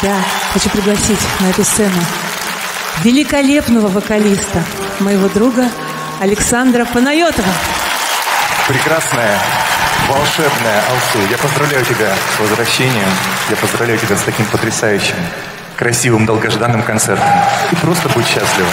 Я хочу пригласить на эту сцену великолепного вокалиста, моего друга Александра Панайотова. Прекрасная, волшебная Алсу, я поздравляю тебя с возвращением. Я поздравляю тебя с таким потрясающим, красивым, долгожданным концертом. И просто будь счастлива.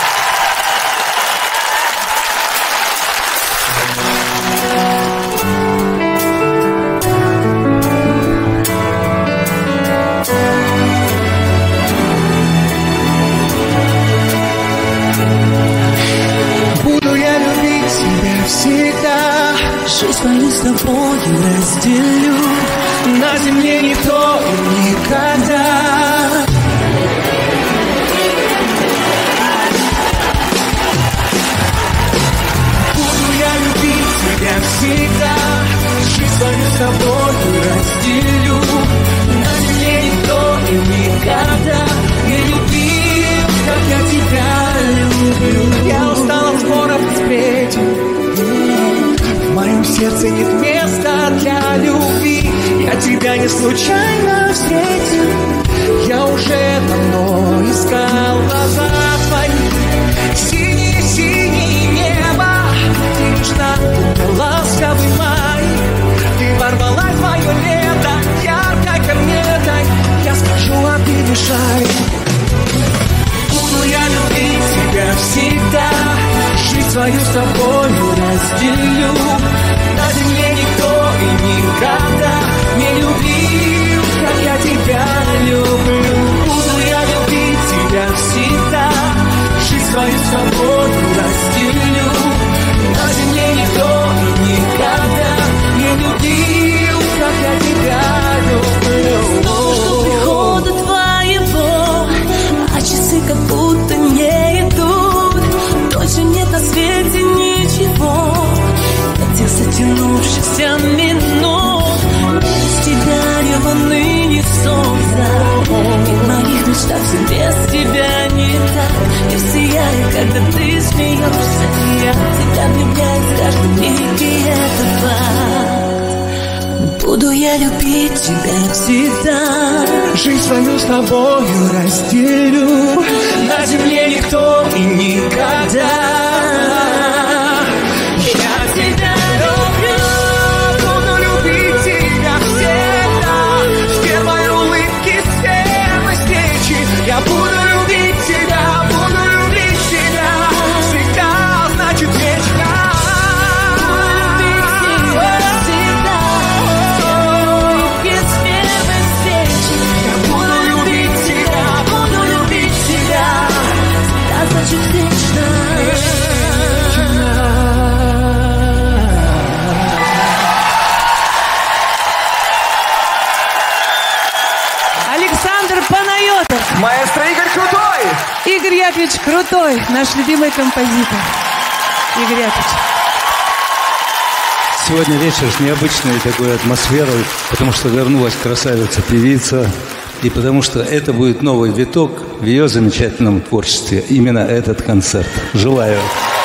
Жизнь свою с тобою разделю, на земле никто и никогда. Буду я любить тебя всегда, жизнь свою с тобою разделю, на земле никто и никогда не любил, как я тебя люблю. Я устал от споров и сплетен, в моем сердце нет места для любви. Я тебя не случайно встретил, я уже давно искал глаза твои. Синее небо, ты нужна, будто ласковый май. Ты ворвалась в мое лето яркой кометой. Я скажу, а ты мешай. Буду я любить тебя всегда, жизнь свою с тобою разделю, на земле никто и никогда не любил, как я тебя люблю. Буду я любить тебя всегда, жизнь свою с тобою разделю, на земле никто и никогда не любил, как я тебя люблю. Снова жду прихода твоего, а часы как будто не идут. Больше нет на свете ничего, этих затянувшихся минут. Без тебя не луны, не солнца, и в моих мечтах все без тебя не так. Я сияю, когда ты смеешься, я тебя влюбляюсь в каждом миге, это факт. Буду я любить тебя всегда, жизнь свою с тобою разделю, на земле никто и никогда. Я тебя люблю, буду любить тебя всегда, с первой улыбки, с первой встречи. Я буду любить тебя, всегда, значит вечно. Александр Панайотов. Маэстро Игорь Крутой. Игорь Яковлевич Крутой, наш любимый композитор. Игорь Яковлевич. Сегодня вечер с необычной такой атмосферой, потому что вернулась красавица-певица, и потому что это будет новый виток в ее замечательном творчестве. Именно этот концерт. Желаю.